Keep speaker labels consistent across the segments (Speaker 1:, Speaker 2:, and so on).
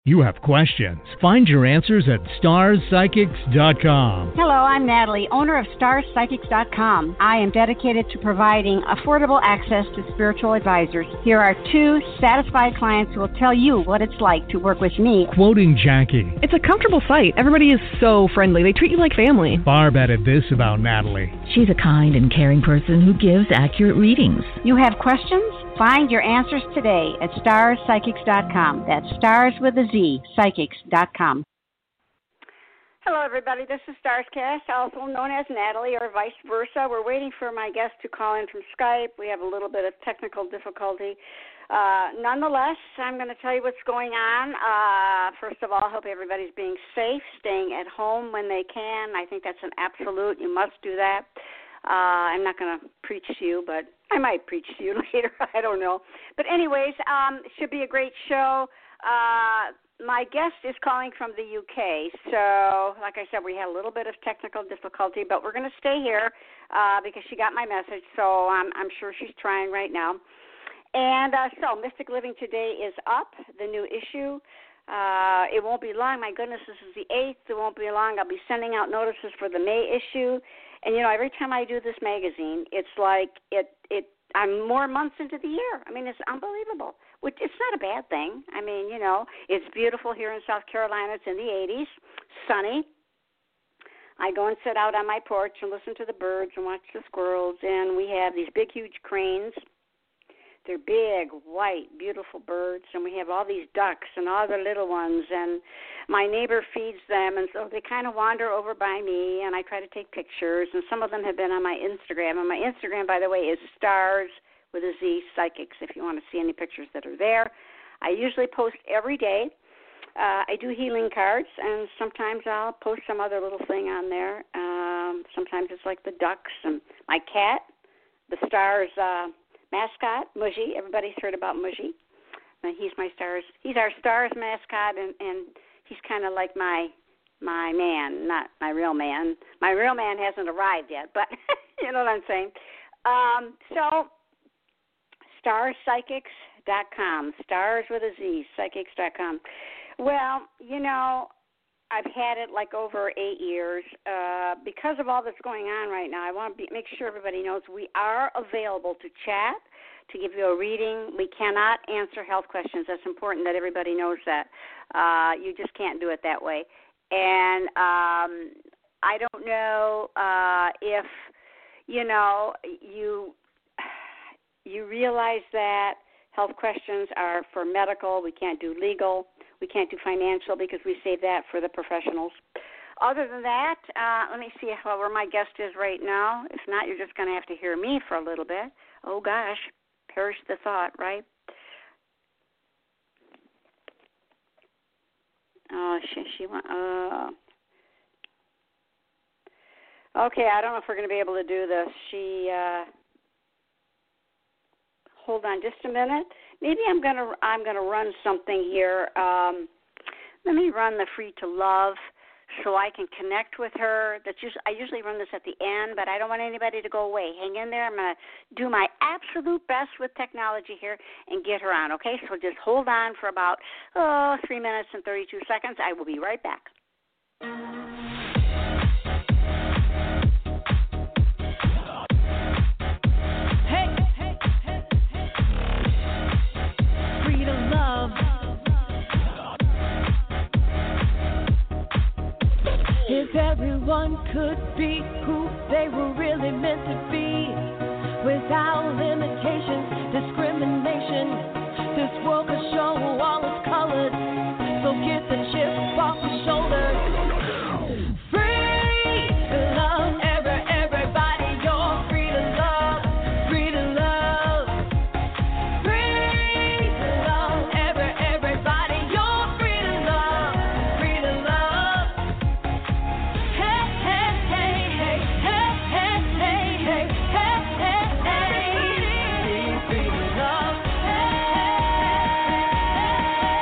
Speaker 1: You have questions. Find your answers at starspsychics.com.
Speaker 2: Hello, I'm Natalie, owner of starspsychics.com. I am dedicated to providing affordable access to spiritual advisors. Here are 2 satisfied clients who will tell you what it's like to work with me.
Speaker 1: Quoting Jackie.
Speaker 3: It's a comfortable site. Everybody is so friendly. They treat you like family.
Speaker 1: Barb added this about Natalie.
Speaker 4: She's a kind and caring person who gives accurate readings.
Speaker 2: You have questions? Find your answers today at starspsychics.com. That's stars with a Z, psychics.com. Hello, everybody. This is Starscast, also known as Natalie, or vice versa. We're waiting for my guest to call in from Skype. We have a little bit of technical difficulty. Nonetheless, I'm going to tell you what's going on. First of all, I hope everybody's being safe, staying at home when they can. I think that's an absolute. You must do that. I'm not going to preach to you, but I might preach to you later. I don't know. But anyways, it should be a great show. My guest is calling from the UK. So, like I said, we had a little bit of technical difficulty, but we're going to stay here because she got my message. So I'm sure she's trying right now. And so Mystic Living Today is up, the new issue. It won't be long. My goodness, this is the 8th. It won't be long. I'll be sending out notices for the May issue. And, you know, every time I do this magazine, it's like I'm more months into the year. I mean, it's unbelievable. Which it's not a bad thing. I mean, you know, it's beautiful here in South Carolina. It's in the 80s, sunny. I go and sit out on my porch and listen to the birds and watch the squirrels. And we have these big, huge cranes. They're big, white, beautiful birds, and we have all these ducks and all the little ones, and my neighbor feeds them, and so they kind of wander over by me, and I try to take pictures, and some of them have been on my Instagram, and my Instagram, by the way, is stars with a Z, psychics, if you want to see any pictures that are there. I usually post every day. I do healing cards, and sometimes I'll post some other little thing on there. Sometimes it's like the ducks and my cat, the stars mascot, Mushy. Everybody's heard about Mushy. He's our stars mascot, and he's kind of like my man, not my real man. My real man hasn't arrived yet, but you know what I'm saying. So, starspsychics.com, stars with a Z, psychics.com. Well, you know, I've had it like over 8 years. Because of all that's going on right now, I want to make sure everybody knows we are available to chat, to give you a reading. We cannot answer health questions. That's important that everybody knows that. You just can't do it that way. And I don't know if, you know, you realize that health questions are for medical. We can't do legal. We can't do financial because we save that for the professionals. Other than that, let me see where my guest is right now. If not, you're just going to have to hear me for a little bit. Oh, gosh, perish the thought, right? Oh, she went. Okay, I don't know if we're going to be able to do this. Hold on just a minute. Maybe I'm gonna run something here. Let me run the Free to Love so I can connect with her. I usually run this at the end, but I don't want anybody to go away. Hang in there. I'm going to do my absolute best with technology here and get her on, okay? So just hold on for about 3 minutes and 32 seconds. I will be right back.
Speaker 5: If everyone could be who they were really meant to be, without limitations, discrimination, this world could show all its colors, so get the chip off your shoulders. Free to love, everybody, you're free to love, free to love. Free to love, everybody, you're free to love, free to love. Hey, hey, hey, hey, hey, hey, hey, hey, hey, hey, hey. Free to love. Hey, hey, hey, hey.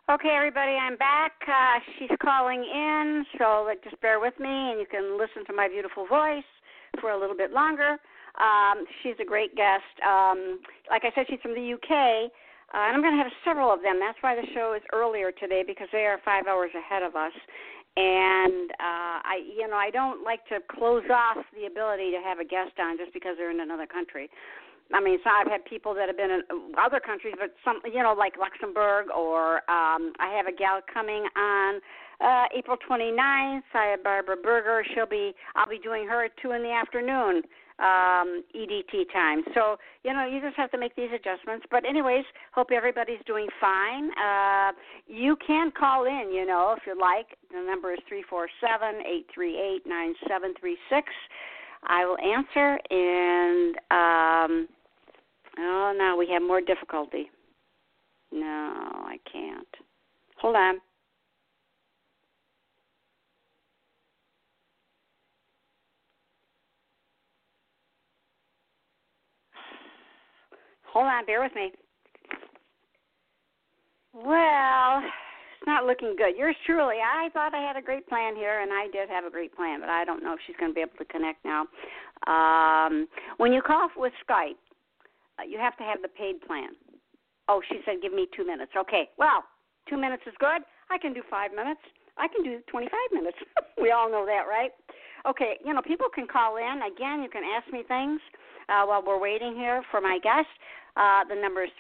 Speaker 2: Okay, everybody, I'm back. She's calling in, so just bear with me, and you can listen to my beautiful voice for a little bit longer. She's a great guest. Like I said, she's from the UK, and I'm going to have several of them. That's why the show is earlier today, because they are 5 hours ahead of us. And I don't like to close off the ability to have a guest on just because they're in another country. I mean, so I've had people that have been in other countries, but some, like Luxembourg, or I have a gal coming on April 29th. I have Barbara Berger. I'll be doing her at 2 in the afternoon EDT time. So, you just have to make these adjustments. But anyways, hope everybody's doing fine. You can call in, if you like. The number is 347-838-9736. I will answer, and now we have more difficulty. No, I can't. Hold on. Hold on, bear with me. Well, it's not looking good. Yours truly, I thought I had a great plan here, and I did have a great plan, but I don't know if she's going to be able to connect now. When you call with Skype, you have to have the paid plan. Oh, she said give me 2 minutes. Okay, well, 2 minutes is good. I can do 5 minutes. I can do 25 minutes. We all know that, right? Okay, people can call in. Again, you can ask me things while we're waiting here for my guest. The number is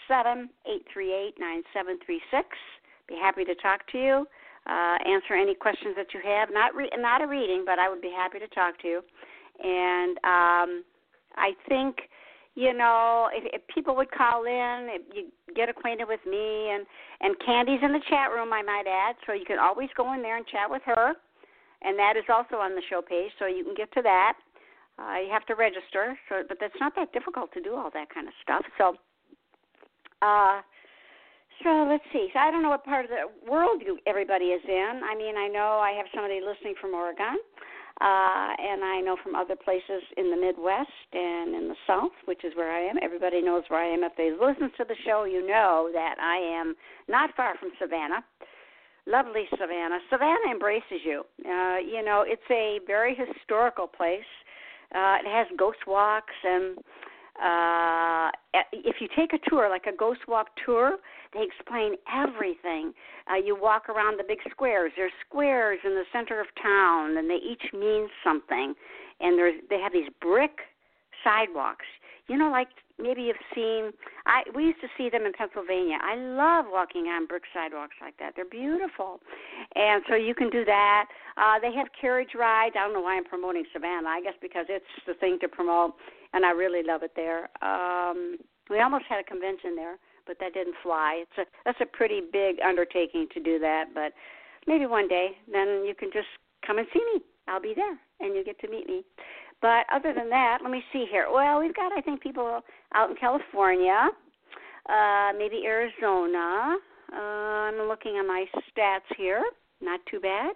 Speaker 2: 347-838-9736. Be happy to talk to you, answer any questions that you have. Not a reading, but I would be happy to talk to you. And I think, if people would call in, if you get acquainted with me, and Candy's in the chat room, I might add, so you can always go in there and chat with her. And that is also on the show page, so you can get to that. You have to register, but that's not that difficult to do all that kind of stuff. So let's see. So I don't know what part of the world everybody is in. I mean, I know I have somebody listening from Oregon, and I know from other places in the Midwest and in the South, which is where I am. Everybody knows where I am. If they listen to the show, you know that I am not far from Savannah. Lovely Savannah. Savannah embraces you. It's a very historical place. It has ghost walks, and if you take a tour, like a ghost walk tour, they explain everything. You walk around the big squares. There's squares in the center of town, and they each mean something. And they have these brick sidewalks. Like maybe you've seen, we used to see them in Pennsylvania. I love walking on brick sidewalks like that. They're beautiful. And so you can do that. They have carriage rides. I don't know why I'm promoting Savannah. I guess because it's the thing to promote, and I really love it there. We almost had a convention there, but that didn't fly. That's a pretty big undertaking to do that, but maybe one day, then you can just come and see me. I'll be there, and you get to meet me. But other than that, let me see here. Well, we've got, I think, people out in California, maybe Arizona. I'm looking at my stats here. Not too bad.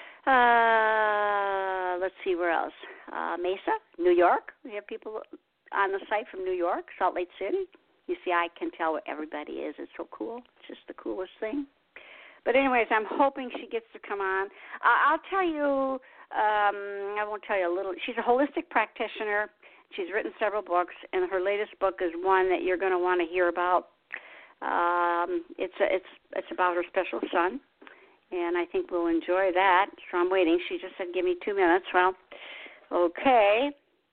Speaker 2: Let's see, where else? Mesa, New York. We have people on the site from New York, Salt Lake City. You see, I can tell where everybody is. It's so cool. It's just the coolest thing. But anyways, I'm hoping she gets to come on. I'll tell you, I won't tell you a little. She's a holistic practitioner. She's written several books, and her latest book is one that you're going to want to hear about. It's about her special son, and I think we'll enjoy that. So I'm waiting. She just said, give me 2 minutes. Well, okay.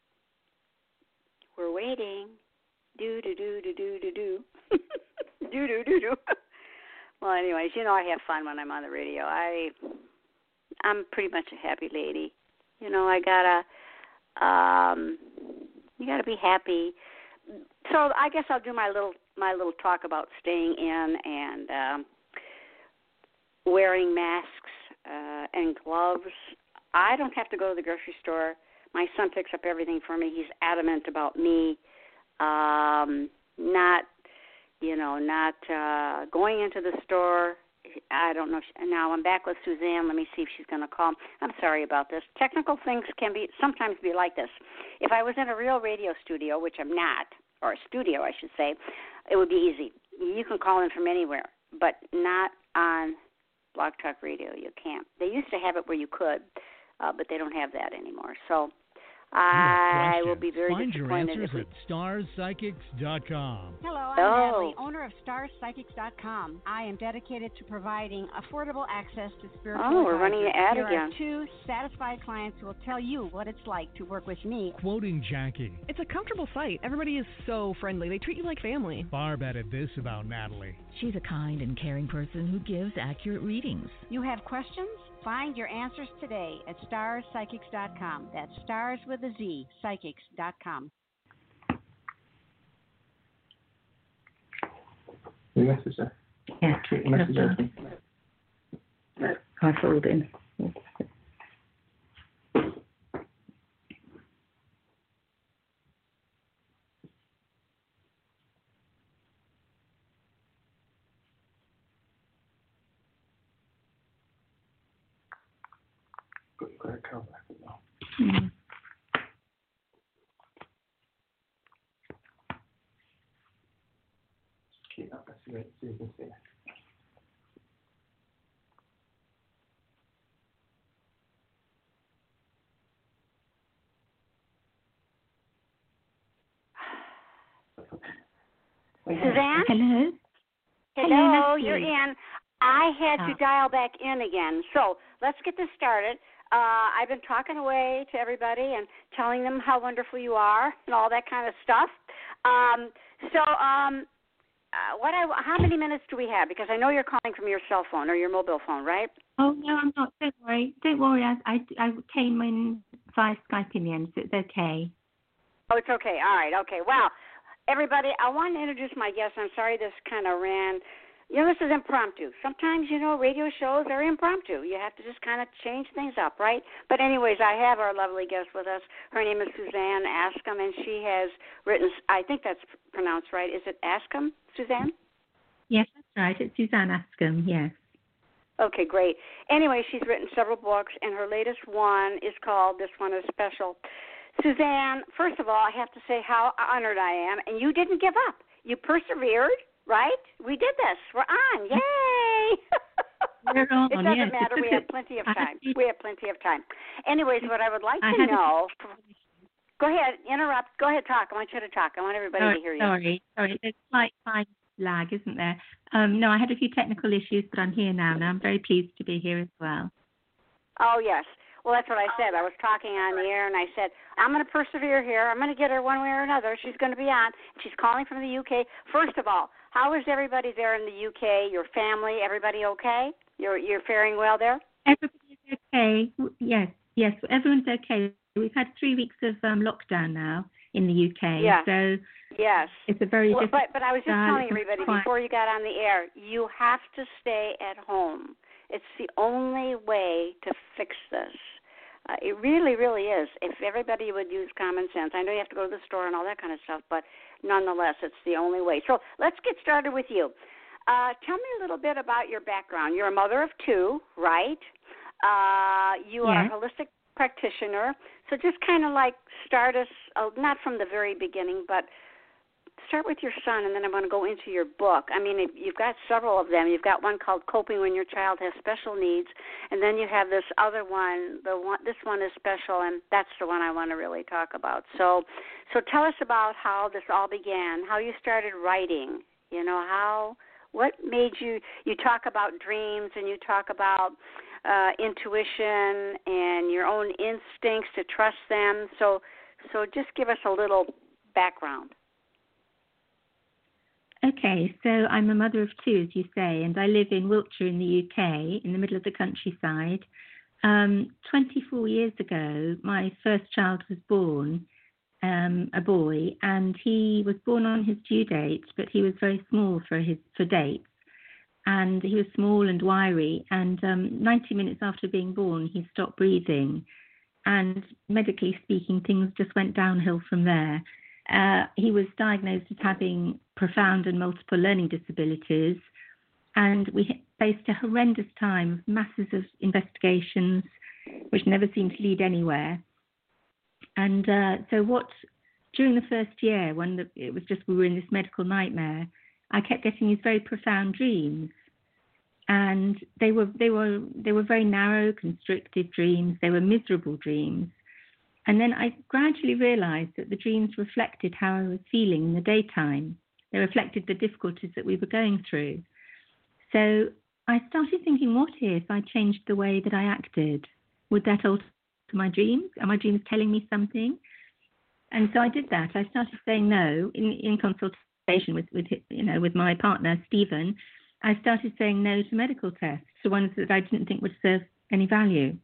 Speaker 2: We're waiting. Do-do-do-do-do-do-do. Do-do-do-do. Well, anyways, I have fun when I'm on the radio. I'm pretty much a happy lady. You gotta be happy. So I guess I'll do my little talk about staying in and wearing masks and gloves. I don't have to go to the grocery store. My son picks up everything for me. He's adamant about me not going into the store. I don't know. Now I'm back with Suzanne. Let me see if she's going to call. I'm sorry about this. Technical things can sometimes be like this. If I was in a real radio studio, which I'm not, or a studio, I should say, it would be easy. You can call in from anywhere. but not on Blog Talk Radio. You can't. They used to have it where you could, but they don't have that anymore. So I will be very disappointed.
Speaker 1: Find your answers at starspsychics.com.
Speaker 2: Hello, I'm Natalie, owner of starspsychics.com. I am dedicated to providing affordable access to spiritual advisors.
Speaker 5: We're running an ad
Speaker 2: again.
Speaker 5: There
Speaker 2: are 2 satisfied clients who will tell you what it's like to work with me.
Speaker 1: Quoting Jackie.
Speaker 3: It's a comfortable site. Everybody is so friendly. They treat you like family.
Speaker 1: Barb added this about Natalie.
Speaker 4: She's a kind and caring person who gives accurate readings.
Speaker 2: You have questions? Find your answers today at starspsychics.com. That's stars with a Z, psychics.com.
Speaker 6: The message there?
Speaker 7: Yeah.
Speaker 6: The message open.
Speaker 7: I filled in.
Speaker 6: Got a cover now.
Speaker 7: Mm.
Speaker 6: Keep that message so you can see it.
Speaker 2: Suzanne?
Speaker 7: Hello?
Speaker 2: Hello, you're in. I had to dial back in again. So let's get this started. I've been talking away to everybody and telling them how wonderful you are and all that kind of stuff. How many minutes do we have? Because I know you're calling from your cell phone or your mobile phone, right?
Speaker 7: Oh, no, I'm not. Don't worry. Don't worry. I came in via Skype in the end, so it's okay.
Speaker 2: Oh, it's okay. All right. Okay. Well, everybody, I want to introduce my guest. I'm sorry this kind of ran. This is impromptu. Sometimes, radio shows are impromptu. You have to just kind of change things up, right? But anyways, I have our lovely guest with us. Her name is Suzanne Ascom, and she has written, I think that's pronounced right. Is it Ascom, Suzanne?
Speaker 7: Yes, that's right. It's Suzanne Ascom, yes.
Speaker 2: Okay, great. Anyway, she's written several books, and her latest one is called This One Is Special. Suzanne, first of all, I have to say how honored I am, and you didn't give up. You persevered. Right? We did this. We're on. Yay!
Speaker 7: We're on,
Speaker 2: it doesn't matter. We have plenty of time. Anyways, what I would like to know. Go ahead. Interrupt. Go ahead. Talk. I want you to talk. I want everybody to hear you.
Speaker 7: Sorry. There's slight time lag, isn't there? No, I had a few technical issues, but I'm here now, and I'm very pleased to be here as well.
Speaker 2: Oh, yes. Well, that's what I said. I was talking on the air, and I said, I'm going to persevere here. I'm going to get her one way or another. She's going to be on. She's calling from the UK. First of all, how is everybody there in the UK? Your family, everybody okay? You're faring well there?
Speaker 7: Everybody's okay. Yes, everyone's okay. We've had 3 weeks of lockdown now in the UK.
Speaker 2: Yeah.
Speaker 7: So
Speaker 2: yes.
Speaker 7: It's a very different
Speaker 2: But I was just telling everybody before you got on the air, you have to stay at home. It's the only way to fix this. It really, really is. If everybody would use common sense. I know you have to go to the store and all that kind of stuff, but nonetheless, it's the only way. So let's get started with you. Tell me a little bit about your background. You're a mother of 2, right? You are a holistic practitioner. So just kind of like start us, not from the very beginning, but start with your son, and then I'm going to go into your book. I mean, you've got several of them. You've got one called Coping When Your Child Has Special Needs, and then you have this other one. This one is special, and that's the one I want to really talk about. So tell us about how this all began, how you started writing. What made you talk about dreams, and you talk about intuition and your own instincts to trust them. So just give us a little background.
Speaker 7: Okay, so I'm a mother of 2, as you say, and I live in Wiltshire in the UK, in the middle of the countryside. 24 years ago, my first child was born, a boy, and he was born on his due date, but he was very small for dates, and he was small and wiry, and 90 minutes after being born, he stopped breathing, and medically speaking, things just went downhill from there. He was diagnosed as having profound and multiple learning disabilities, and we faced a horrendous time of masses of investigations which never seemed to lead anywhere. And during the first year, when it was just we were in this medical nightmare, I kept getting these very profound dreams, and they were very narrow, constricted dreams. They were miserable dreams. And then I gradually realized that the dreams reflected how I was feeling in the daytime. They reflected the difficulties that we were going through. So I started thinking, what if I changed the way that I acted? Would that alter my dreams? Are my dreams telling me something? And so I did that. I started saying no in consultation with my partner, Stephen. I started saying no to medical tests, to ones that I didn't think would serve any value.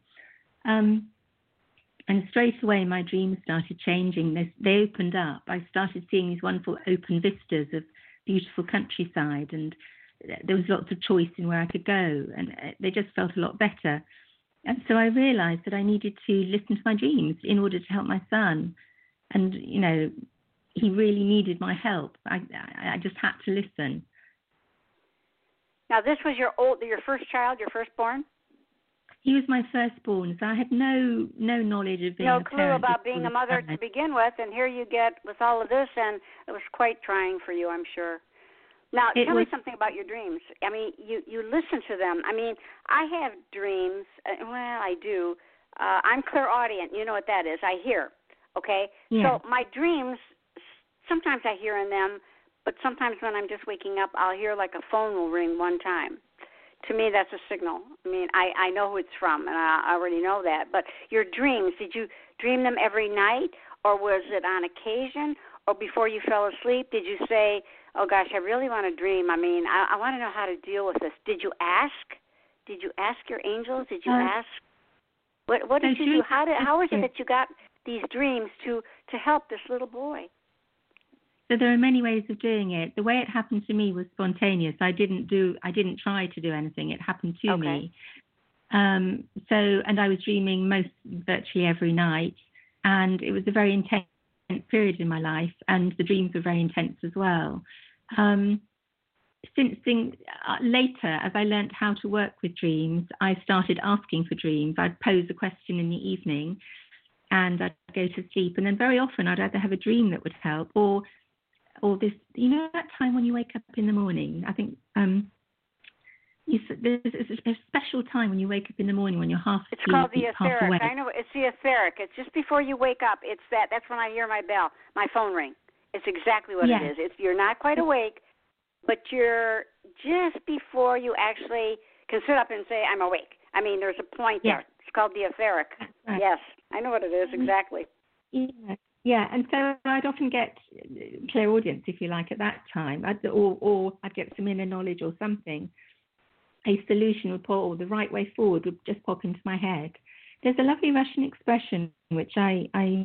Speaker 7: And straight away, my dreams started changing. They opened up. I started seeing these wonderful open vistas of beautiful countryside, and there was lots of choice in where I could go, and they just felt a lot better. And so I realized that I needed to listen to my dreams in order to help my son. And, he really needed my help. I just had to listen.
Speaker 2: Now, this was your first child, your firstborn?
Speaker 7: He was my firstborn, so I had no knowledge of being a parent.
Speaker 2: No clue about being a mother to begin with, and here you get with all of this, and it was quite trying for you, I'm sure. Now, tell me something about your dreams. I mean, you listen to them. I mean, I have dreams. Well, I do. I'm clairaudient. You know what that is. I hear, okay?
Speaker 7: Yeah.
Speaker 2: So my dreams, sometimes I hear in them, but sometimes when I'm just waking up, I'll hear like a phone will ring one time. To me, that's a signal. I mean, I know who it's from, and I already know that. But your dreams, did you dream them every night, or was it on occasion, or before you fell asleep? Did you say, oh, gosh, I really want to dream. I mean, I want to know how to deal with this. Did you ask? Did you ask your angels? Did you ask? What did you do? How is it that you got these dreams to help this little boy?
Speaker 7: So there are many ways of doing it. The way it happened to me was spontaneous. I didn't try to do anything. It happened to me. And I was dreaming virtually every night, and it was a very intense period in my life, and the dreams were very intense as well. Later, as I learned how to work with dreams, I started asking for dreams. I'd pose a question in the evening, and I'd go to sleep, and then very often I'd either have a dream that would help, or this, that time when you wake up in the morning. I think there's a special time when you wake up in the morning when you're half asleep.
Speaker 2: It's called the
Speaker 7: half
Speaker 2: etheric.
Speaker 7: awake.
Speaker 2: I know it's the etheric. It's just before you wake up. It's that's when I hear my bell, my phone ring. It's exactly what it is. You're not quite awake, but you're just before you actually can sit up and say, I'm awake. I mean, there's a point there. It's called the etheric. Right. Yes, I know what it is exactly.
Speaker 7: Yeah, and so I'd often get clairaudience, if you like, at that time, or I'd get some inner knowledge or something. A solution would or the right way forward would just pop into my head. There's a lovely Russian expression which I'm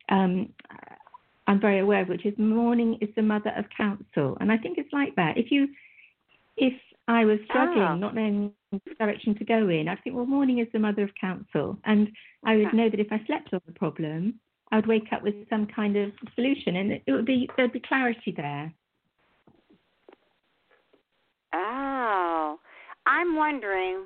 Speaker 7: very aware of, which is morning is the mother of counsel, and I think it's like that. If I was struggling, not knowing which direction to go in, I'd think, well, morning is the mother of counsel, and I would know that if I slept on the problem, I would wake up with some kind of solution, and there'd be clarity there.
Speaker 2: Oh, I'm wondering.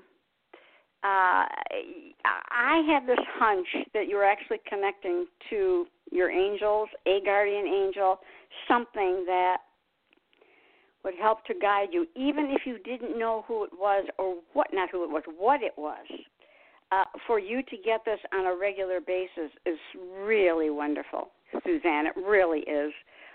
Speaker 2: I have this hunch that you're actually connecting to your angels, a guardian angel, something that would help to guide you, even if you didn't know who it was or what it was. For you to get this on a regular basis is really wonderful, Suzanne. It really is.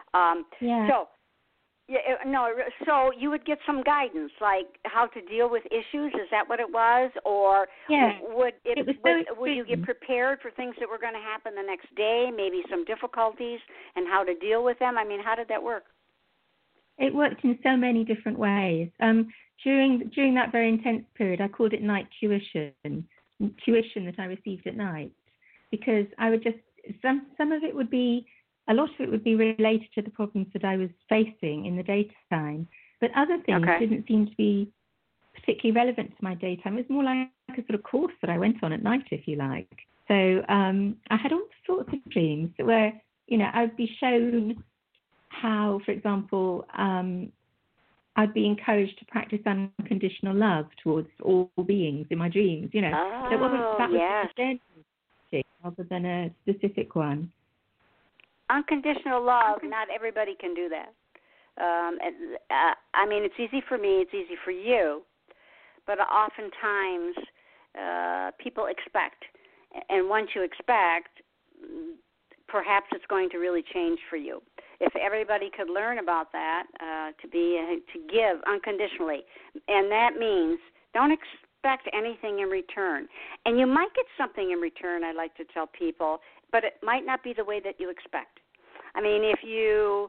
Speaker 2: So you would get some guidance, like how to deal with issues. Is that what it was, or would you get prepared for things that were going to happen the next day? Maybe some difficulties and how to deal with them. I mean, how did that work?
Speaker 7: It worked in so many different ways. During that very intense period, I called it night tuition that I received at night, because I would just a lot of it would be related to the problems that I was facing in the daytime, but other things didn't seem to be particularly relevant to my daytime. It was more like a sort of course that I went on at night, if you like. So I had all sorts of dreams where, I'd be shown how, for example, I'd be encouraged to practice unconditional love towards all beings in my dreams, So that was a rather than a specific one.
Speaker 2: Unconditional love, not everybody can do that. I mean, it's easy for me, it's easy for you, but oftentimes people expect. And once you expect, perhaps it's going to really change for you. If everybody could learn about that, to give unconditionally, and that means don't expect anything in return. And you might get something in return, I like to tell people, but it might not be the way that you expect. I mean, if you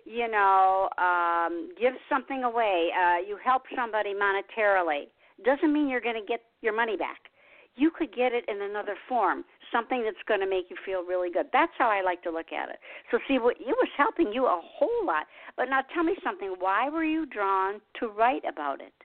Speaker 2: give something away, you help somebody monetarily, doesn't mean you're going to get your money back. You could get it in another form, something that's going to make you feel really good. That's how I like to look at it. So see, it was helping you a whole lot. But now tell me something. Why were you drawn to write about it?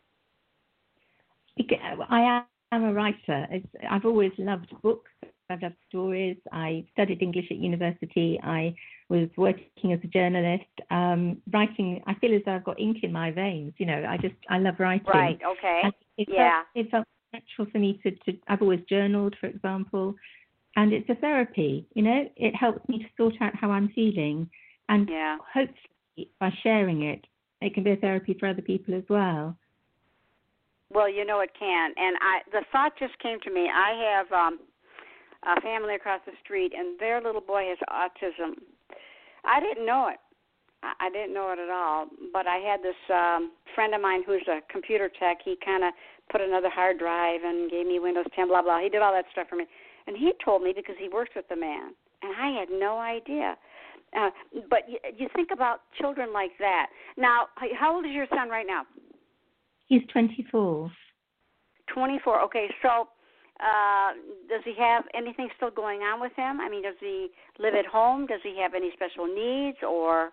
Speaker 7: I am a writer. I've always loved books. I've loved stories. I studied English at university. I was working as a journalist. Writing, I feel as though I've got ink in my veins. I love writing.
Speaker 2: Right, okay.
Speaker 7: It felt natural for me to I've always journaled, for example, and it's a therapy. It helps me to sort out how I'm feeling, and hopefully by sharing it can be a therapy for other people as well.
Speaker 2: Well, it can, and the thought just came to me. I have a family across the street, and their little boy has autism. I didn't know it. I didn't know it at all, but I had this friend of mine who's a computer tech. He kind of put another hard drive and gave me Windows 10, blah, blah. He did all that stuff for me. And he told me because he works with the man, and I had no idea. But you think about children like that. Now, how old is your son right now?
Speaker 7: He's 24.
Speaker 2: 24. Okay, so does he have anything still going on with him? I mean, does he live at home? Does he have any special needs or?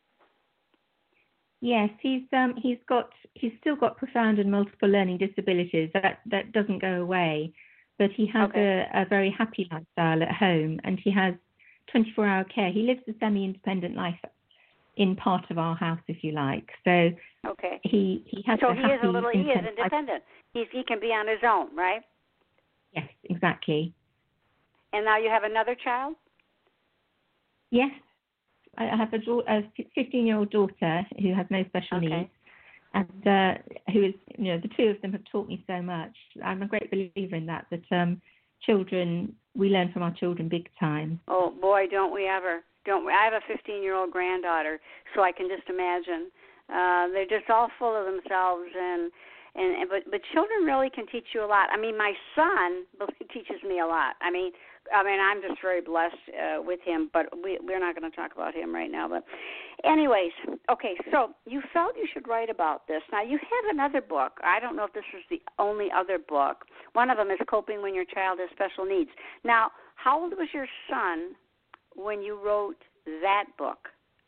Speaker 7: Yes, he's still got profound and multiple learning disabilities. That doesn't go away, but he has a very happy lifestyle at home, and he has 24-hour care. He lives a semi-independent life in part of our house, if you like. So he has. So he is
Speaker 2: independent. He can be on his own, right?
Speaker 7: Yes, exactly.
Speaker 2: And now you have another child?
Speaker 7: Yes. I have a 15-year-old daughter who has no special needs, and who is, the two of them have taught me so much. I'm a great believer in that children, we learn from our children big time.
Speaker 2: Oh, boy, don't we ever. I have a 15-year-old granddaughter, so I can just imagine. They're just all full of themselves, but children really can teach you a lot. I mean, my son teaches me a lot. I mean, I'm just very blessed with him, but we're not going to talk about him right now. But anyways, okay, so you felt you should write about this. Now, you have another book. I don't know if this was the only other book. One of them is Coping When Your Child Has Special Needs. Now, how old was your son when you wrote that book?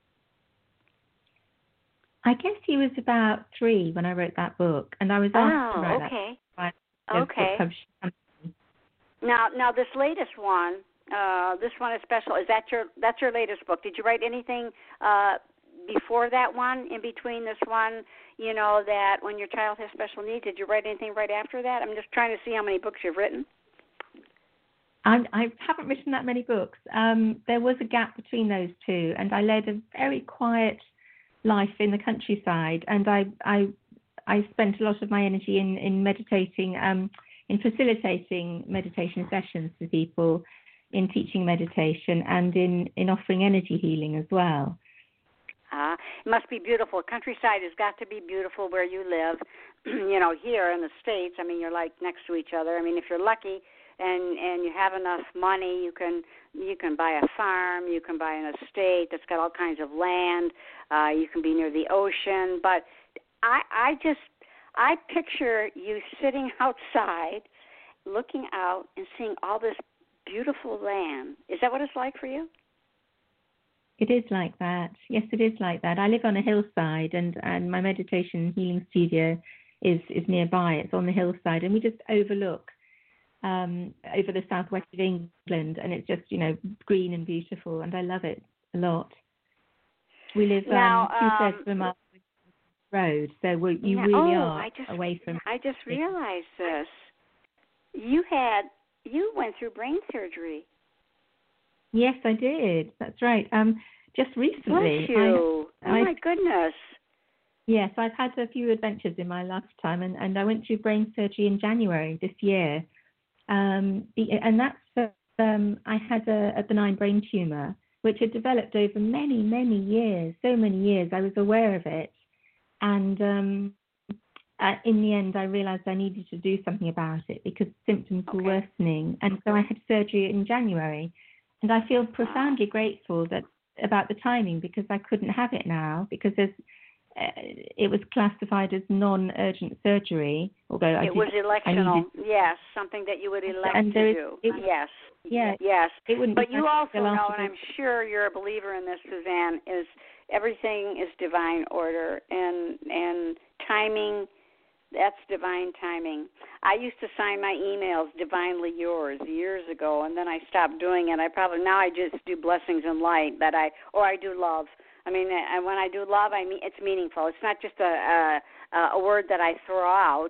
Speaker 7: I guess he was about 3 when I wrote that book, and I was asked to write that book publishing company.
Speaker 2: Now this latest one, this one is special. That's your latest book? Did you write anything before that one? In between this one, that When Your Child Has Special Needs, did you write anything right after that? I'm just trying to see how many books you've written.
Speaker 7: I haven't written that many books. There was a gap between those two, and I led a very quiet life in the countryside, and I spent a lot of my energy in meditating, in facilitating meditation sessions for people, in teaching meditation, and in offering energy healing as well.
Speaker 2: It must be beautiful. Countryside has got to be beautiful where you live. Here in the States, I mean, you're like next to each other. I mean, if you're lucky and you have enough money, you can buy a farm, you can buy an estate that's got all kinds of land, you can be near the ocean. But I picture you sitting outside, looking out and seeing all this beautiful land. Is that what it's like for you?
Speaker 7: It is like that. Yes, it is like that. I live on a hillside, and my meditation healing studio is nearby. It's on the hillside, and we just overlook over the southwest of England, and it's just, green and beautiful, and I love it a lot. We live 2/3 of a mile from the road, so you really are away from. I just
Speaker 2: realized this. You went through brain surgery.
Speaker 7: Yes, I did. That's right. Just recently.
Speaker 2: Bless you. Oh my goodness.
Speaker 7: Yes, I've had a few adventures in my lifetime, and I went through brain surgery in January this year. And that's, I had a benign brain tumor, which had developed over many, many years, so many years. I was aware of it. And in the end, I realized I needed to do something about it because symptoms were worsening. And so I had surgery in January. And I feel profoundly grateful about the timing, because I couldn't have it now, because it was classified as non-urgent surgery, although
Speaker 2: it was electional. Yes, something that you would elect to do. Yes. Yes.
Speaker 7: It wouldn't.
Speaker 2: But you also know, and I'm sure you're a believer in this, Suzanne, is everything is divine order and timing. That's divine timing. I used to sign my emails "Divinely Yours" years ago, and then I stopped doing it. Now I just do blessings and light. Or I do love. I mean, when I do love, it's meaningful. It's not just a word that I throw out.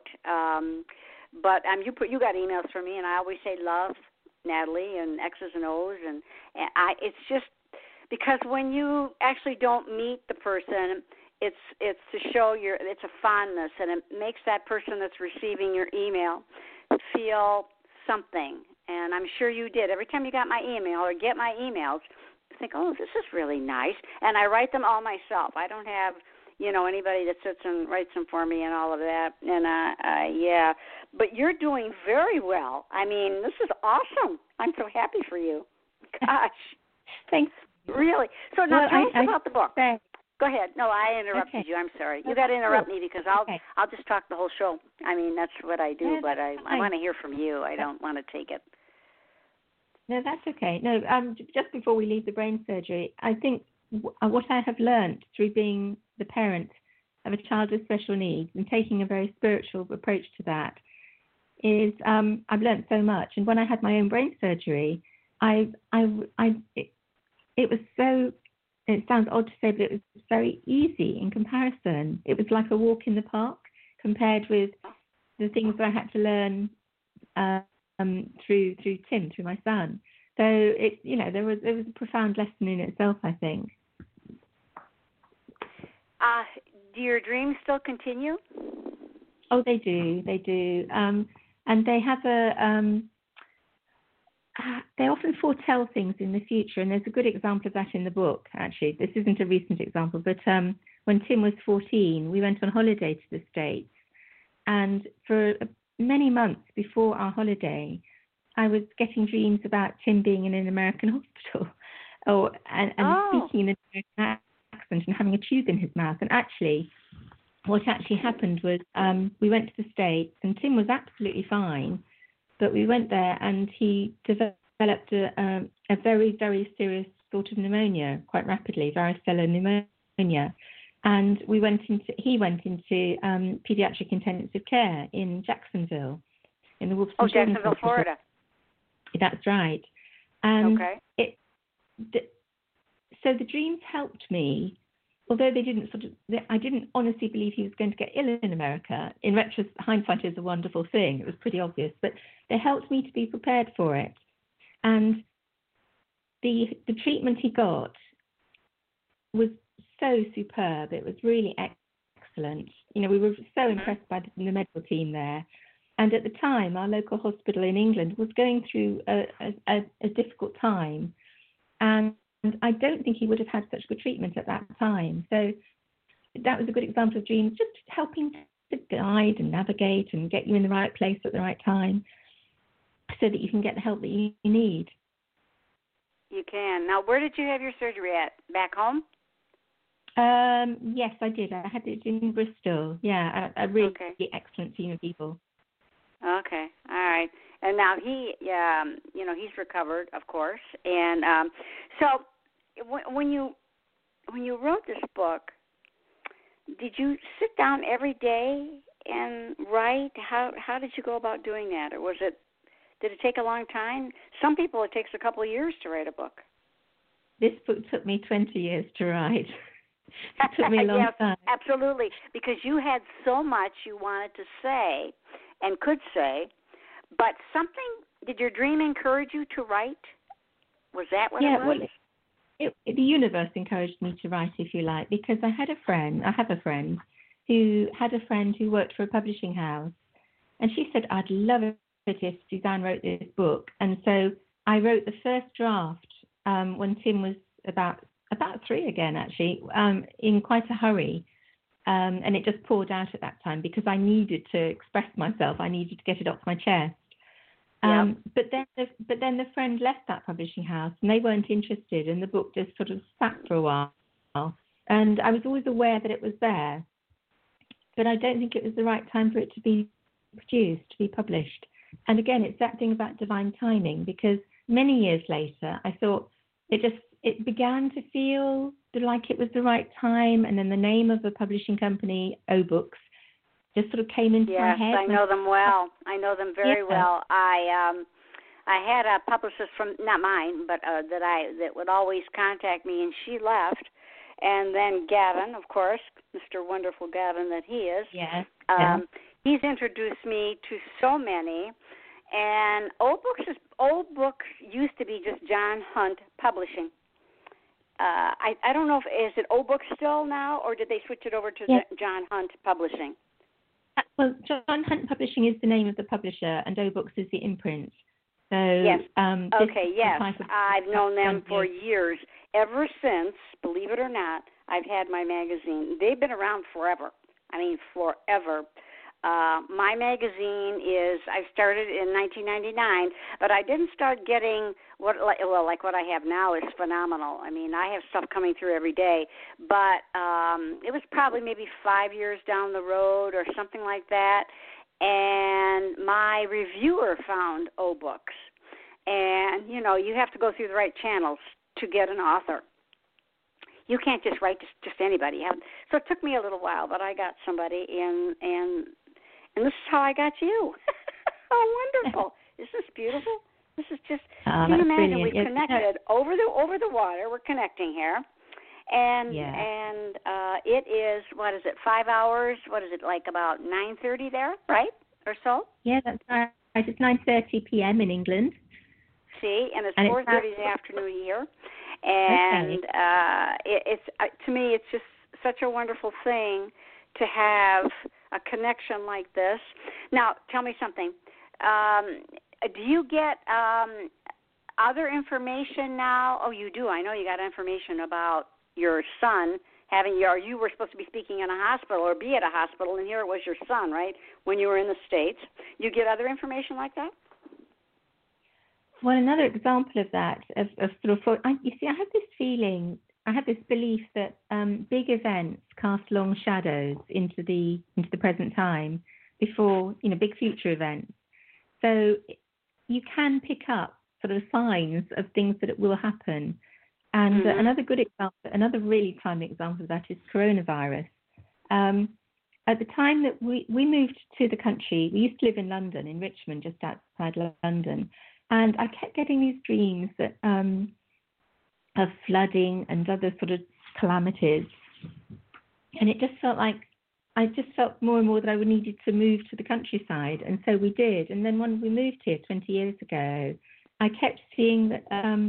Speaker 2: But you got emails from me, and I always say love, Natalie, and X's and O's, and it's just because when you actually don't meet the person, it's to show it's a fondness, and it makes that person that's receiving your email feel something. And I'm sure you did. Every time you got my email or get my emails, think, oh, this is really nice. And I write them all myself. I don't have, anybody that sits and writes them for me and all of that. And, yeah. But you're doing very well. I mean, this is awesome. I'm so happy for you. Gosh.
Speaker 7: Thanks.
Speaker 2: Really. So now tell us about the book.
Speaker 7: Say.
Speaker 2: Go ahead. No, I interrupted you. I'm sorry. You got to interrupt me because I'll just talk the whole show. I mean, that's what I do, but I want to hear from you. I don't want to take it.
Speaker 7: No, that's okay. No, just before we leave the brain surgery, I think what I have learned through being the parent of a child with special needs and taking a very spiritual approach to that is I've learned so much. And when I had my own brain surgery, it was so. It sounds odd to say, but it was very easy in comparison. It was like a walk in the park compared with the things that I had to learn through Tim, through my son. So there was a profound lesson in itself, I think.
Speaker 2: Do your dreams still continue?
Speaker 7: Oh, they do. They do. And they have they often foretell things in the future, and there's a good example of that in the book, actually. This isn't a recent example, but when Tim was 14, we went on holiday to the States, and for many months before our holiday, I was getting dreams about Tim being in an American hospital and speaking in an American accent and having a tube in his mouth. And actually, what actually happened was we went to the States, and Tim was absolutely fine. But we went there, and he developed a very, very serious sort of pneumonia quite rapidly, varicella pneumonia. And he went into pediatric intensive care in Jacksonville, in the Wolfson Children's
Speaker 2: Jacksonville, Florida.
Speaker 7: That's right. And
Speaker 2: okay.
Speaker 7: So the dreams helped me, although they didn't I didn't honestly believe he was going to get ill in America. In retrospect, hindsight is a wonderful thing. It was pretty obvious, but they helped me to be prepared for it. And the treatment he got was so superb. It was really excellent. We were so impressed by the medical team there. And at the time, our local hospital in England was going through a difficult time. And I don't think he would have had such good treatment at that time. So that was a good example of dreams, just helping to guide and navigate and get you in the right place at the right time so that you can get the help that you need.
Speaker 2: You can. Now, where did you have your surgery at? Back home?
Speaker 7: Yes, I did. I had it in Bristol. Yeah, a really excellent team of people.
Speaker 2: Okay, all right. And now he's recovered, of course. And so when you wrote this book, did you sit down every day and write? How did you go about doing that, or did it take a long time? Some people it takes a couple of years to write a book.
Speaker 7: This book took me 20 years to write. It took me a long time.
Speaker 2: Absolutely, because you had so much you wanted to say and could say, but did your dream encourage you to write? Was that what it was?
Speaker 7: Well, the universe encouraged me to write, if you like, because I have a friend who had a friend who worked for a publishing house, and she said, I'd love it if Suzanne wrote this book. And so I wrote the first draft when Tim was about 3 again, actually, in quite a hurry. And it just poured out at that time because I needed to express myself. I needed to get it off my chest. But then the friend left that publishing house and they weren't interested, and the book just sort of sat for a while. And I was always aware that it was there, but I don't think it was the right time for it to be produced, to be published. And again, it's that thing about divine timing, because many years later, I thought it began to feel like it was the right time, and then the name of the publishing company, O Books, just sort of came into my head.
Speaker 2: Yes, I know them well. I know them very well. I had a publicist from, not mine, but that would always contact me, and she left. And then Gavin, of course, Mr. Wonderful Gavin that he is.
Speaker 7: Yes.
Speaker 2: He's introduced me to so many. And Old Books used to be just John Hunt Publishing. I don't know is it Old Books still now, or did they switch it over to John Hunt Publishing?
Speaker 7: Well, John Hunt Publishing is the name of the publisher, and O Books is the imprint. So
Speaker 2: yes. Yes. I've known them for years. Ever since, believe it or not, I've had my magazine. They've been around forever. I mean, forever. My magazine I started in 1999, but I didn't start getting like what I have now is phenomenal. I mean, I have stuff coming through every day, but it was probably maybe 5 years down the road or something like that, and my reviewer found O Books. And, you have to go through the right channels to get an author. You can't just write just anybody. So it took me a little while, but I got somebody, and this is how I got you. Oh, wonderful. Isn't this beautiful? This is just, can you imagine, we've connected over the water. We're connecting here. And it is, 5 hours? What is it, like about 9:30 there, right, or so?
Speaker 7: Yeah, that's right. It's 9:30 p.m. in England.
Speaker 2: See, and it's 4:30 in the afternoon here. And it's to me, it's just such a wonderful thing to have a connection like this. Now, tell me something. Do you get other information now? Oh, you do. I know you got information about your son you were supposed to be speaking in a hospital or be at a hospital, and here it was your son, right, when you were in the States. You get other information like that?
Speaker 7: Well, another example of that, I have this feeling, I have this belief that big events cast long shadows into the present time before, big future events. So you can pick up sort of signs of things that will happen. And another good example, another really timely example of that is coronavirus. At the time that we moved to the country, we used to live in London, in Richmond, just outside London. And I kept getting these dreams that of flooding and other sort of calamities. And it just felt like, I just felt more and more that I needed to move to the countryside. And so we did. And then when we moved here 20 years ago, I kept seeing that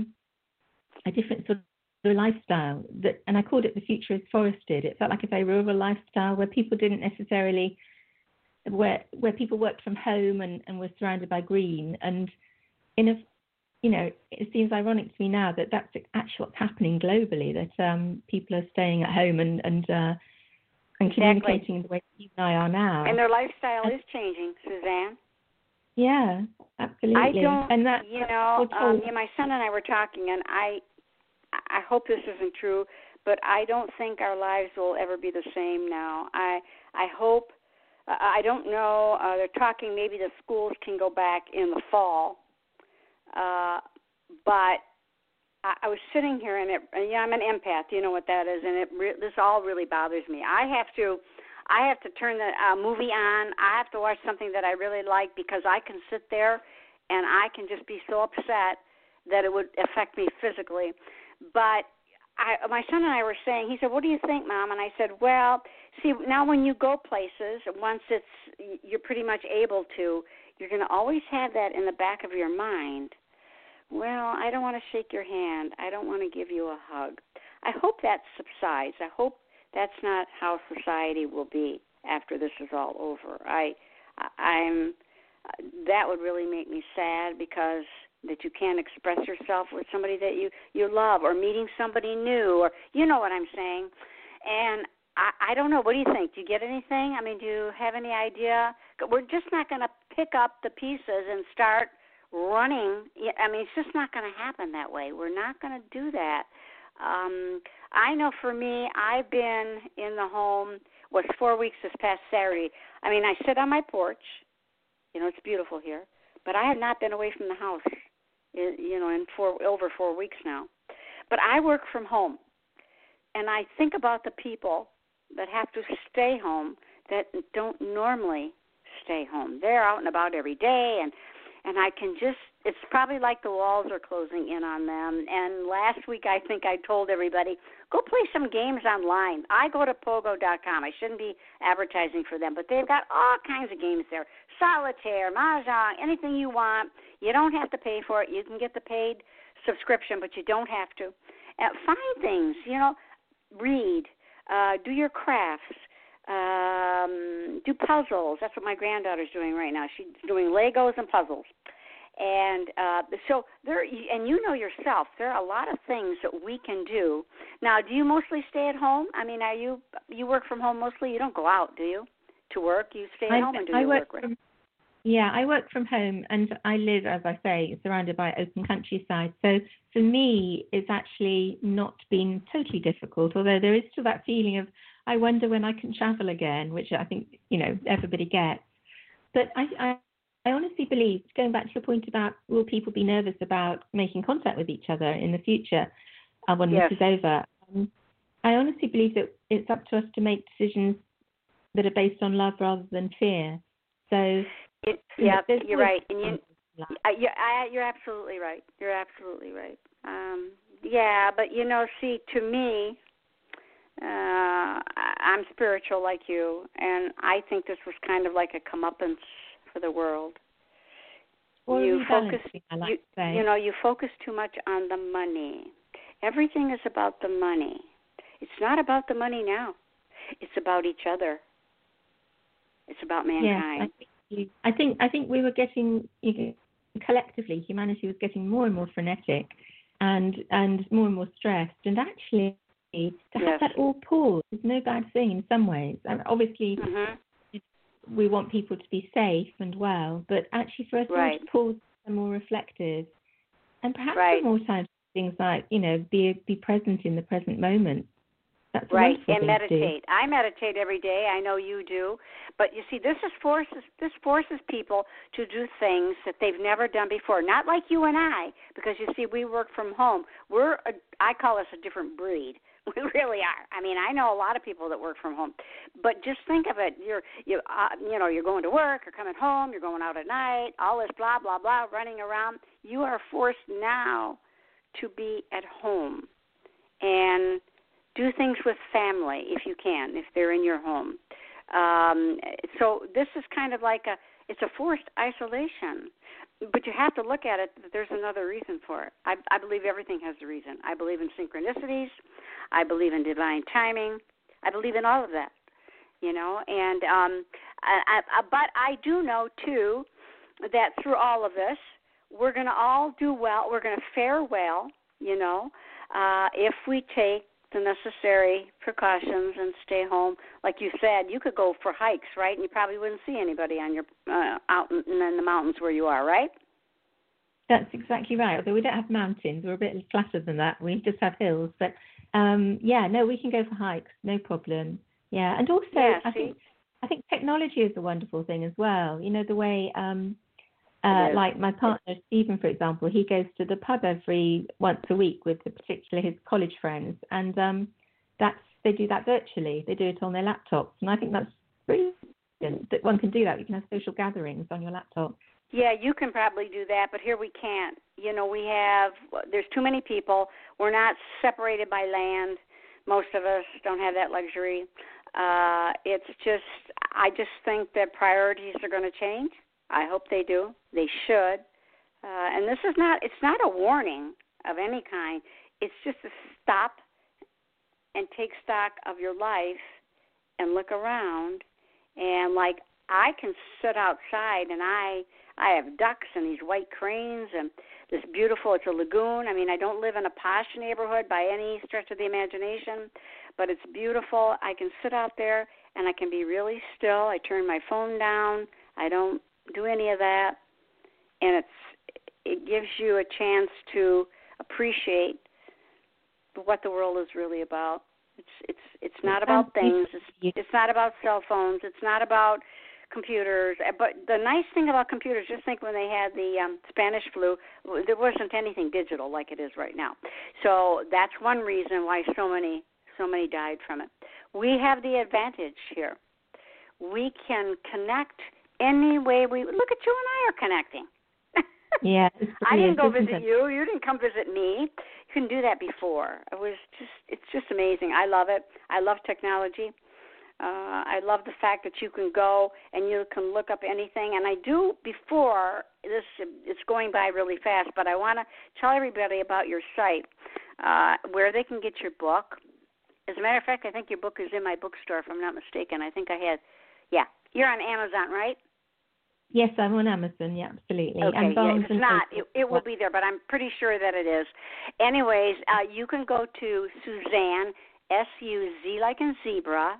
Speaker 7: a different sort of lifestyle, and I called it The Future is Forested. It felt like a very rural lifestyle where people didn't necessarily, where people worked from home and were surrounded by green. And it seems ironic to me now that that's actually what's happening globally, that people are staying at home and communicating the way you and I are now.
Speaker 2: And their lifestyle is changing, Suzanne.
Speaker 7: Yeah, absolutely.
Speaker 2: I don't,
Speaker 7: and that,
Speaker 2: my son and I were talking, and I hope this isn't true, but I don't think our lives will ever be the same now. I hope, I don't know, they're talking maybe the schools can go back in the fall, but I was sitting here, and I'm an empath, you know what that is, and this all really bothers me. I have to turn the movie on. I have to watch something that I really like, because I can sit there and I can just be so upset that it would affect me physically. But my son and I were saying, he said, "What do you think, Mom?" And I said, well, see, now when you go places, once you're pretty much able to, you're going to always have that in the back of your mind. Well, I don't want to shake your hand. I don't want to give you a hug. I hope that subsides. I hope that's not how society will be. after this is all over. I'm that would really make me sad, because that you can't express yourself with somebody that you love, or meeting somebody new, or you know what I'm saying. And I don't know. What do you think? Do you get anything? I mean, do you have any idea? We're just not going to pick up the pieces and start running. I mean, it's just not going to happen that way. We're not going to do that. I know for me, I've been in the home, it's 4 weeks this past Saturday. I mean, I sit on my porch. You know, it's beautiful here. But I have not been away from the house, you know, in over 4 weeks now. But I work from home. And I think about the people that have to stay home that don't normally stay home. They're out and about every day, and I can just, it's probably like the walls are closing in on them. And last week I think I told everybody, go play some games online. I go to Pogo.com. I shouldn't be advertising for them, but they've got all kinds of games there. Solitaire, Mahjong, anything you want. You don't have to pay for it. You can get the paid subscription, but you don't have to. Find things, you know, read, do your crafts, do puzzles. That's what my granddaughter's doing right now. She's doing Legos and puzzles. And so there, and you know yourself, there are a lot of things that we can do. Now, do you mostly stay at home? I mean, you work from home mostly? You don't go out, do you, to work? You stay at home and do your work, right?
Speaker 7: Yeah, I work from home, and I live, as I say, surrounded by open countryside. So for me, it's actually not been totally difficult, although there is still that feeling of, I wonder when I can travel again, which I think, you know, everybody gets. But I honestly believe, going back to your point about will people be nervous about making contact with each other in the future when this is over, I honestly believe that it's up to us to make decisions that are based on love rather than fear. So you're right, and you're absolutely right. You're absolutely right. But you know, see, to me, I'm spiritual like you, and I think this was kind of like a comeuppance for the world. Well, you focus too much on the money. Everything is about the money. It's not about the money now. It's about each other. It's about mankind. Yes, I think we were getting, collectively, humanity was getting more and more frenetic and more and more stressed. And actually, to have that all pause is no bad thing in some ways. And obviously, we want people to be safe and well, but actually for us all to pause and more reflective, and perhaps have more time for things like, be present in the present moment. That's and meditate. I meditate every day. I know you do, but you see, this forces people to do things that they've never done before. Not like you and I, because you see, we work from home. I call us a different breed. We really are. I mean, I know a lot of people that work from home, but just think of it. You're going to work, you're coming home, you're going out at night, all this blah blah blah, running around. You are forced now to be at home and do things with family if you can, if they're in your home. So this is kind of like it's a forced isolation. But you have to look at it that there's another reason for it. I believe everything has a reason. I believe in synchronicities. I believe in divine timing. I believe in all of that, And but I do know, too, that through all of this, we're going to all do well. We're going to fare well, if we take the necessary precautions and stay home. Like you said, you could go for hikes, right? And you probably wouldn't see anybody on your out in the mountains where you are, right? That's exactly right. Although we don't have mountains, we're a bit flatter than that. We just have hills. But we can go for hikes, no problem. Yeah, and also I think technology is a wonderful thing as well. The way. Like my partner, Stephen, for example, he goes to the pub once a week with particularly his college friends, and they do that virtually. They do it on their laptops, and I think that's brilliant that one can do that. You can have social gatherings on your laptop.
Speaker 2: Yeah, you can probably do that, but here we can't. There's too many people. We're not separated by land. Most of us don't have that luxury. I just think that priorities are going to change. I hope they do. They should. And it's not a warning of any kind. It's just a stop and take stock of your life and look around And like I can sit outside, and I have ducks and these white cranes and this beautiful. It's a lagoon. I mean, I don't live in a posh neighborhood by any stretch of the imagination, but it's beautiful. I can sit out there and I can be really still. I turn my phone down. I don't do any of that, and it gives you a chance to appreciate what the world is really about. It's not about things. It's not about cell phones. It's not about computers. But the nice thing about computers, just think when they had the Spanish flu, there wasn't anything digital like it is right now. So that's one reason why so many died from it. We have the advantage here. We can connect any way we look at you and I are connecting.
Speaker 7: Yeah,
Speaker 2: I didn't go visit you. You didn't come visit me. You couldn't do that before. It's just amazing. I love it. I love technology. I love the fact that you can go and you can look up anything. And I do before this. It's going by really fast, but I want to tell everybody about your site, where they can get your book. As a matter of fact, I think your book is in my bookstore, if I'm not mistaken. I think I had. Yeah, you're on Amazon, right?
Speaker 7: Yes, I'm on Amazon. Yeah, absolutely.
Speaker 2: Okay,
Speaker 7: and
Speaker 2: yeah, if it's not, it will be there, but I'm pretty sure that it is. Anyways, you can go to Suzanne, S-U-Z like in zebra,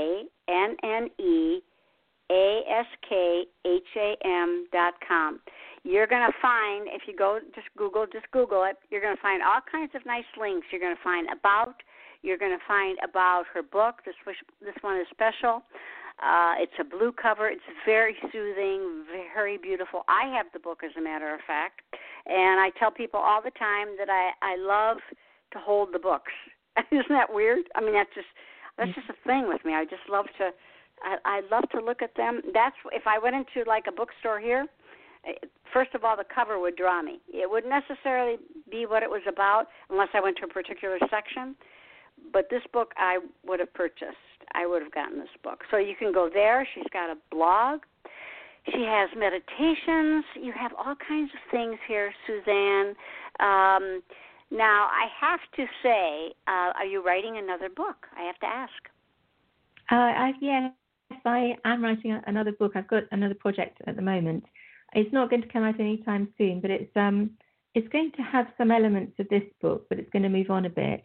Speaker 2: ANNEASKHAM.com. You're going to find, if you go, just Google it, you're going to find all kinds of nice links. You're going to find about, you're going to find about her book. This one is special. It's a blue cover. It's very soothing, very beautiful. I have the book, as a matter of fact, and I tell people all the time that I love to hold the books. Isn't that weird? I mean, that's just a thing with me. I just love to. I love to look at them. That's if I went into like a bookstore here. First of all, the cover would draw me. It wouldn't necessarily be what it was about unless I went to a particular section. But this book I would have purchased. I would have gotten this book. So you can go there. She's got a blog. She has meditations. You have all kinds of things here, Suzanne. Now, I have to say, are you writing another book? I have to ask.
Speaker 7: Yes, I am writing another book. I've got another project at the moment. It's not going to come out anytime soon, but it's going to have some elements of this book, but it's going to move on a bit.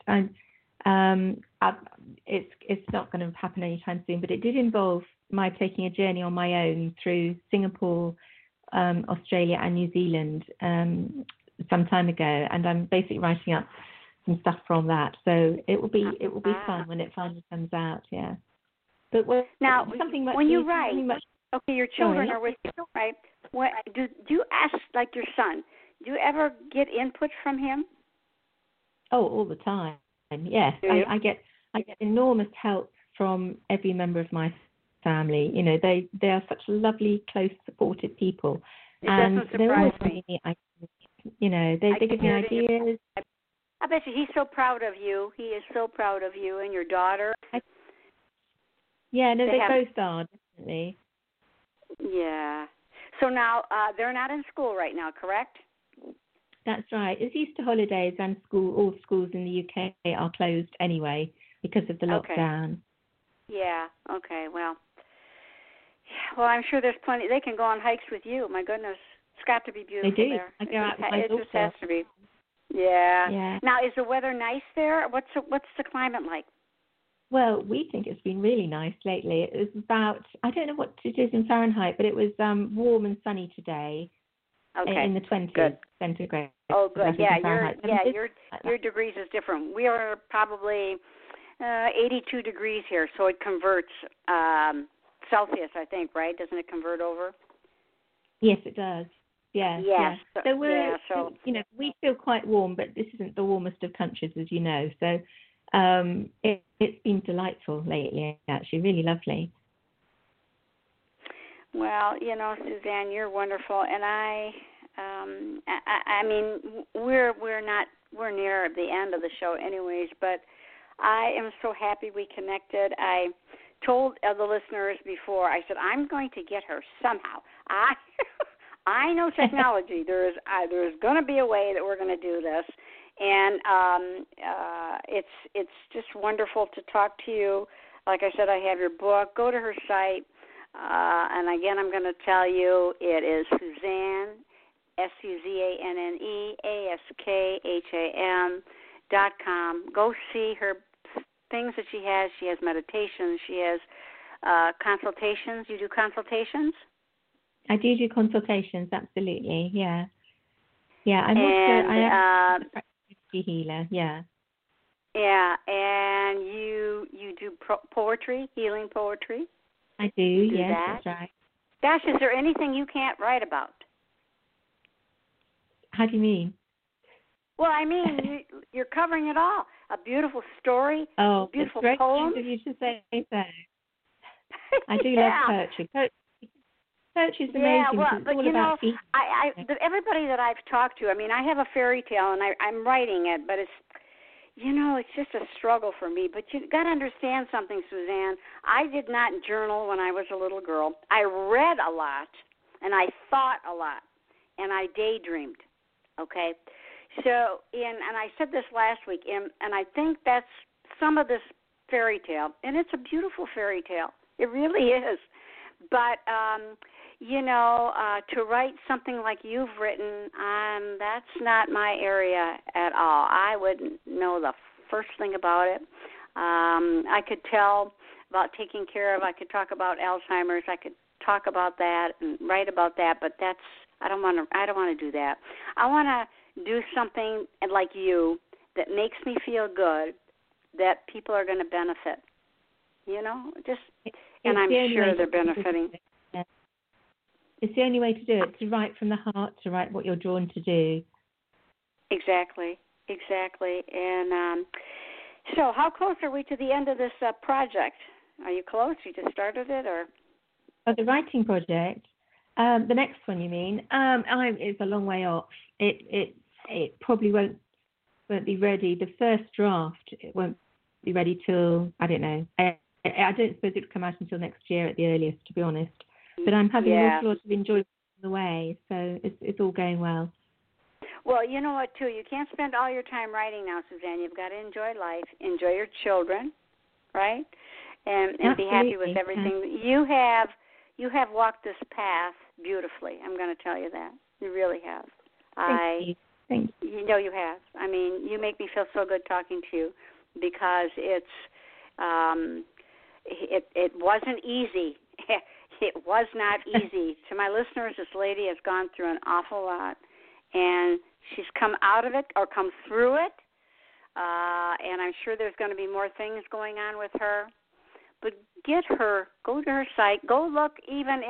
Speaker 7: It's not going to happen anytime soon, but it did involve my taking a journey on my own through Singapore, Australia, and New Zealand some time ago, and I'm basically writing up some stuff from that. So it will be fun when it finally comes out. Yeah. But when you write,
Speaker 2: okay, your children are with you, right? Do you ask, like your son? Do you ever get input from him?
Speaker 7: Oh, all the time. Yes, I get enormous help from every member of my family. You know, they are such lovely, close, supportive people.
Speaker 2: It doesn't surprise me.
Speaker 7: They give me ideas.
Speaker 2: I bet you he's so proud of you. He is so proud of you and your daughter.
Speaker 7: They both are, definitely.
Speaker 2: Yeah. So now they're not in school right now, correct?
Speaker 7: That's right. It's Easter holidays and all schools in the UK are closed anyway because of the lockdown.
Speaker 2: Yeah. Okay. Well, I'm sure there's plenty. They can go on hikes with you. My goodness, it's got to be beautiful
Speaker 7: they do.
Speaker 2: there.
Speaker 7: I go out with my
Speaker 2: daughter. It just has to be. Yeah. Now, is the weather nice there? What's the climate like?
Speaker 7: Well, we think it's been really nice lately. It was about, I don't know what it is in Fahrenheit, but it was warm and sunny today.
Speaker 2: Okay.
Speaker 7: In the 20s centigrade.
Speaker 2: Oh, good. Your degrees is different. We are probably 82 degrees here, so it converts Celsius, I think, right? Doesn't it convert over?
Speaker 7: Yes, it does. Yes. So we feel quite warm, but this isn't the warmest of countries, as you know. So it's been delightful lately, actually, really lovely.
Speaker 2: Well, Suzanne, you're wonderful, and I mean, we're near the end of the show, anyways. But I am so happy we connected. I told the listeners before. I said I'm going to get her somehow. I know technology. There's going to be a way that we're going to do this, and it's just wonderful to talk to you. Like I said, I have your book. Go to her site. And again, I'm going to tell you, it is Suzanne, SuzanneAskHam.com. Go see her things that she has. She has meditations. She has consultations. You do consultations?
Speaker 7: I do consultations, absolutely, yeah. Yeah, I am a healer, yeah.
Speaker 2: Yeah, and you do poetry, healing poetry?
Speaker 7: I do, yes, that's right.
Speaker 2: Gosh, is there anything you can't write about?
Speaker 7: How do you mean?
Speaker 2: Well, I mean, you're covering it all. A beautiful story, beautiful poem.
Speaker 7: It's very you should say so. I do love poetry. Poetry is amazing.
Speaker 2: Yeah, well, but you know, everybody that I've talked to, I mean, I have a fairy tale, and I'm writing it, but it's, you know, it's just a struggle for me. But you got to understand something, Suzanne. I did not journal when I was a little girl. I read a lot, and I thought a lot, and I daydreamed, okay? So, and I said this last week, and I think that's some of this fairy tale, and it's a beautiful fairy tale. It really is. But, you know, to write something like you've written, that's not my area at all. I wouldn't know the first thing about it. I could tell about taking care of. I could talk about Alzheimer's. I could talk about that and write about that. But I don't want to do that. I want to do something like you that makes me feel good, that people are going to benefit. You know, and I'm sure they're benefiting.
Speaker 7: It's the only way to do it, to write from the heart, to write what you're drawn to do.
Speaker 2: Exactly. And so how close are we to the end of this project? Are you close? You just started it, or?
Speaker 7: Oh, the writing project? The next one, you mean? It's a long way off. It probably won't be ready. The first draft, it won't be ready till, I don't know. I don't suppose it would come out until next year at the earliest, to be honest. But I'm having an awful lot of enjoyment on the way, so it's all going well.
Speaker 2: Well, you know what, too? You can't spend all your time writing now, Suzanne. You've got to enjoy life, enjoy your children, right? And be happy with everything. Yeah. You have walked this path beautifully. I'm going to tell you that. You really have.
Speaker 7: Thank you.
Speaker 2: You know you have. I mean, you make me feel so good talking to you, because it wasn't easy. It was not easy. To my listeners, this lady has gone through an awful lot, and she's come out of it or come through it, and I'm sure there's going to be more things going on with her. But go to her site, go look even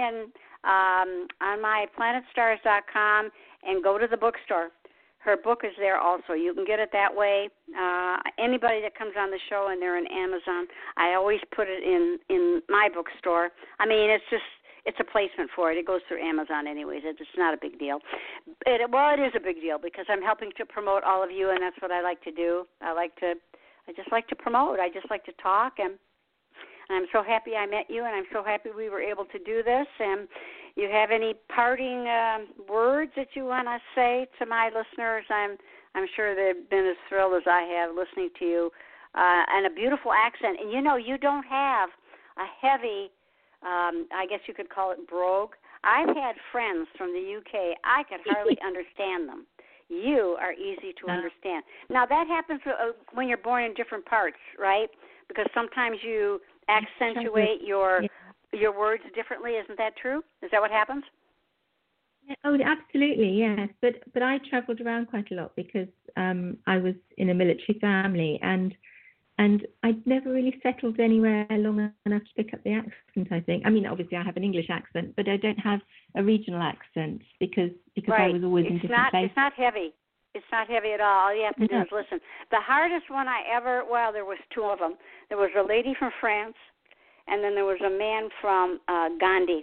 Speaker 2: on my planetstars.com, and go to the bookstore. Her book is there also. You can get it that way. Anybody that comes on the show and they're in Amazon, I always put it in my bookstore. I mean, it's a placement for it. It goes through Amazon anyways. It's not a big deal. It is a big deal, because I'm helping to promote all of you, and that's what I like to do. I just like to promote. I just like to talk, and I'm so happy I met you, and I'm so happy we were able to do this. And you have any parting words that you want to say to my listeners? I'm sure they've been as thrilled as I have listening to you, and a beautiful accent. And you know, you don't have a heavy, I guess you could call it brogue. I've had friends from the UK. I could hardly understand them. You are easy to understand. Now, that happens when you're born in different parts, right? Because sometimes you accentuate your words differently. Isn't that true? Is that what happens?
Speaker 7: Oh, absolutely, yes. But I travelled around quite a lot because I was in a military family, and I'd never really settled anywhere long enough to pick up the accent, I think. I mean, obviously I have an English accent, but I don't have a regional accent because
Speaker 2: right.
Speaker 7: I was always in different places.
Speaker 2: It's not heavy. It's not heavy at all. All you have to do is listen. The hardest one there was two of them. There was a lady from France, and then there was a man from Gandhi.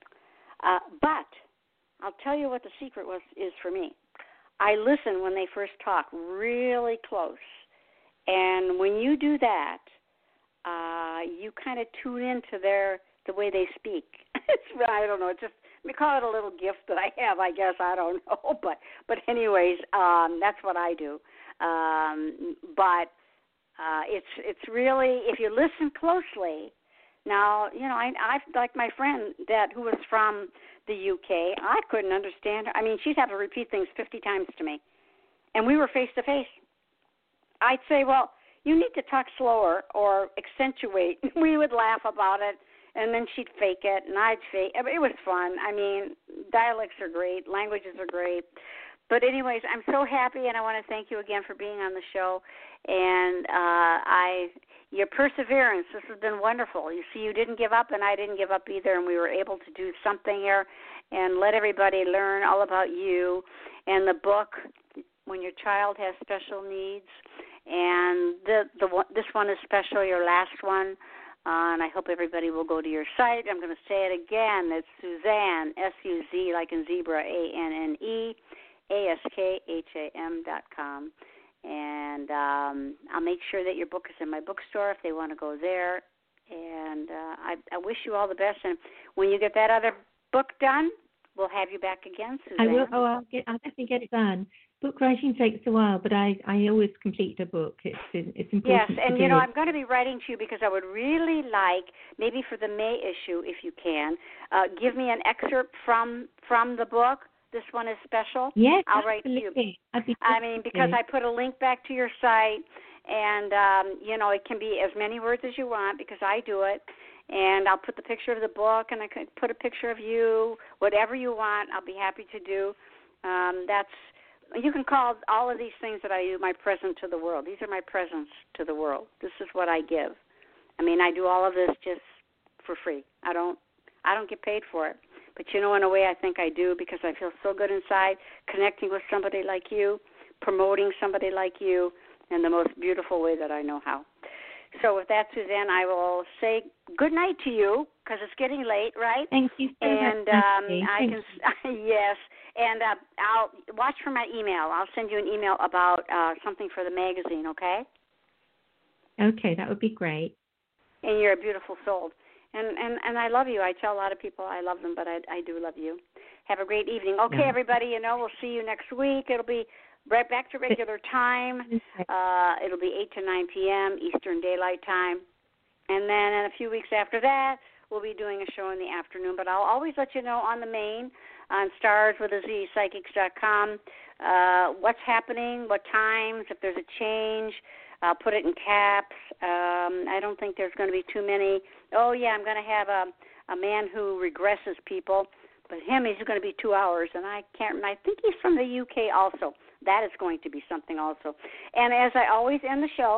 Speaker 2: But I'll tell you what the secret is for me. I listen when they first talk really close. And when you do that, you kind of tune into the way they speak. I don't know. It's just, we call it a little gift that I have, I guess. I don't know. But anyways, that's what I do. But it's really, if you listen closely, Now, I like my friend who was from the UK. I couldn't understand her. I mean, she'd have to repeat things 50 times to me. And we were face to face. I'd say, well, you need to talk slower or accentuate. We would laugh about it, and then she'd fake it, and I'd fake it. It was fun. I mean, dialects are great. Languages are great. But anyways, I'm so happy, and I want to thank you again for being on the show. And your perseverance, this has been wonderful. You see, you didn't give up, and I didn't give up either, and we were able to do something here and let everybody learn all about you and the book, When Your Child Has Special Needs. And this one is special, your last one. And I hope everybody will go to your site. I'm going to say it again. It's Suzanne, S-U-Z, like in zebra, A-N-N-E, ASKHAM.com. And I'll make sure that your book is in my bookstore if they want to go there. And I wish you all the best. And when you get that other book done, we'll have you back again, Suzanne.
Speaker 7: I will. Oh, I'll definitely get it done. Book writing takes a while, but I always complete a book. It's important.
Speaker 2: Yes, and
Speaker 7: to do.
Speaker 2: I'm going to be writing to you because I would really like, maybe for the May issue, if you can, give me an excerpt from the book. This one is special.
Speaker 7: Yes,
Speaker 2: I'll write to you. Because I put a link back to your site, and it can be as many words as you want because I do it. And I'll put the picture of the book, and I can put a picture of you, whatever you want. I'll be happy to do. You can call all of these things that I do my present to the world. These are my presents to the world. This is what I give. I mean, I do all of this just for free. I don't get paid for it. But in a way I think I do because I feel so good inside connecting with somebody like you, promoting somebody like you in the most beautiful way that I know how. So with that, Suzanne, I will say good night to you because it's getting late, right?
Speaker 7: Thank you so much.
Speaker 2: Yes, and I'll watch for my email. I'll send you an email about something for the magazine, okay?
Speaker 7: Okay, that would be great.
Speaker 2: And you're a beautiful soul. And I love you. I tell a lot of people I love them, but I do love you. Have a great evening. Okay,
Speaker 7: yeah.
Speaker 2: Everybody, we'll see you next week. It'll be right back to regular time. It'll be 8 to 9 p.m. Eastern Daylight Time. And then in a few weeks after that, we'll be doing a show in the afternoon. But I'll always let you know on the main, on starswithaz psychics.com, what's happening, what times, if there's a change. I'll put it in caps. I don't think there's going to be too many. Oh, yeah, I'm going to have a man who regresses people. But he's going to be 2 hours, and I think he's from the UK also. That is going to be something also. And as I always end the show,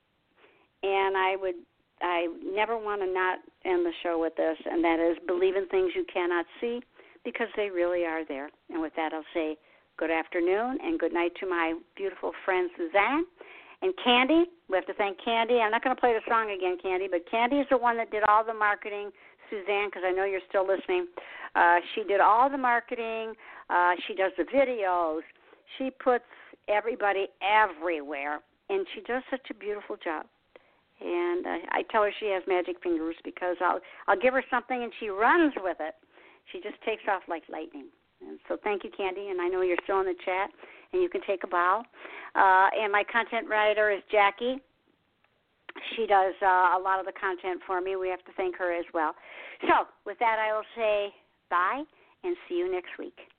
Speaker 2: and I never want to not end the show with this, and that is believe in things you cannot see because they really are there. And with that, I'll say good afternoon and good night to my beautiful friend Suzanne. And Candy, we have to thank Candy. I'm not going to play the song again, Candy, but Candy is the one that did all the marketing. Suzanne, because I know you're still listening, she did all the marketing. She does the videos. She puts everybody everywhere, and she does such a beautiful job. And I tell her she has magic fingers because I'll give her something, and she runs with it. She just takes off like lightning. And so thank you, Candy, and I know you're still in the chat, and you can take a bow. And my content writer is Jackie. She does a lot of the content for me. We have to thank her as well. So with that, I will say bye and see you next week.